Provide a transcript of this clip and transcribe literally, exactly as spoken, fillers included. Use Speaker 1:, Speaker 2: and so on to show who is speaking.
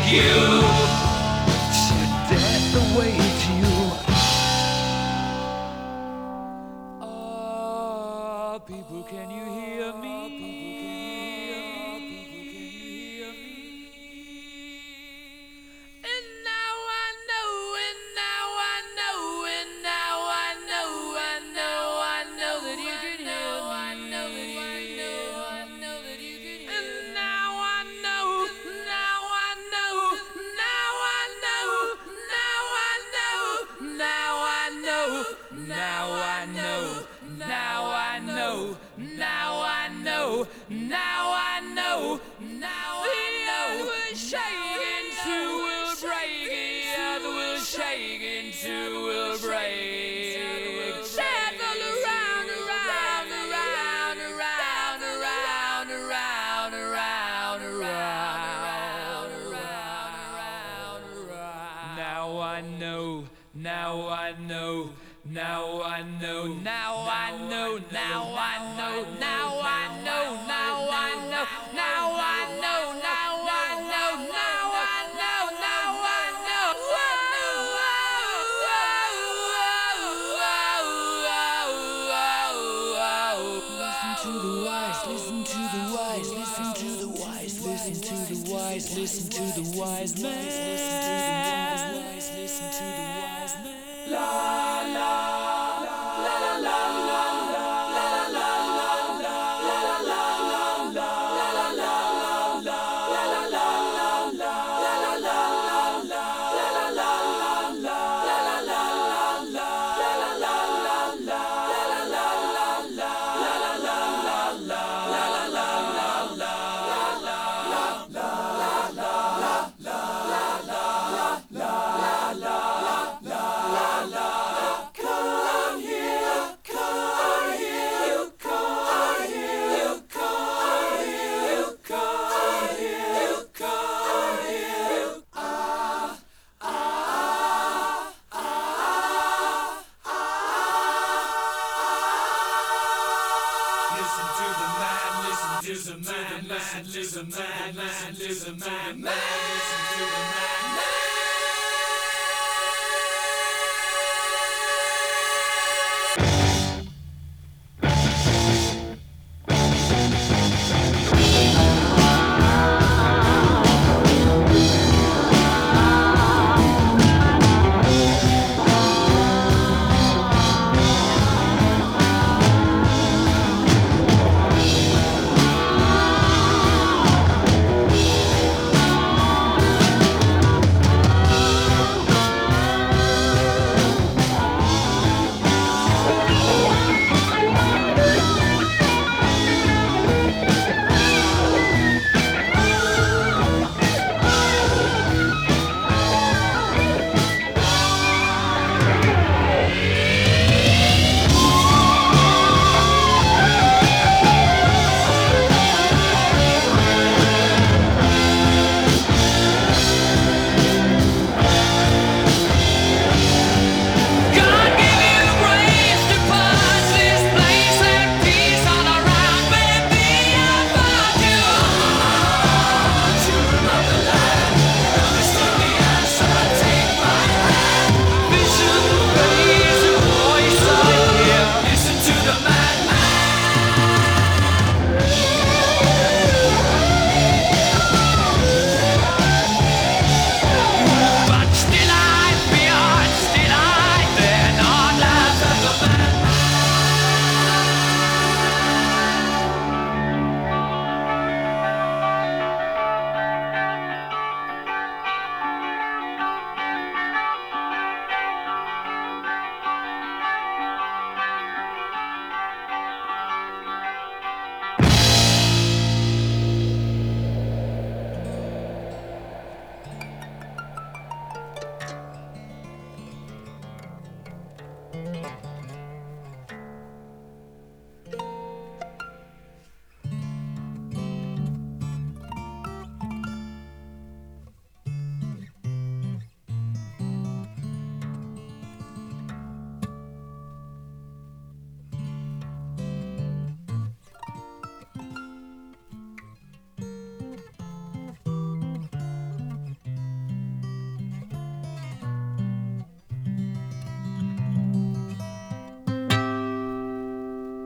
Speaker 1: you. Should death await you? Ah, people, can you hear me? And now I know, and now I know, and now I know, I know, I know that you can hear me. I know that you can hear me. I know that you can hear me. And now I know, now I know, now I know, now I know, now I know, now I know, now I know, now I know, now I know, now I know. The earth will shake into will break, the earth will shake into will break. Death all around, around, around, around, around, around, around, around, around, around. Now I know, now I know, now I know, now I know, now I know, now I know, now I know, now I know, now I know, now I know, now I know. Listen to the wise, listen to the wise, listen to the wise, listen to the wise, listen to the wise man. Listen to the wise, listen to the wise man. La la la la la la la la la la la la la. Listen to the man, listen to the man, listen to the man, listen to the man.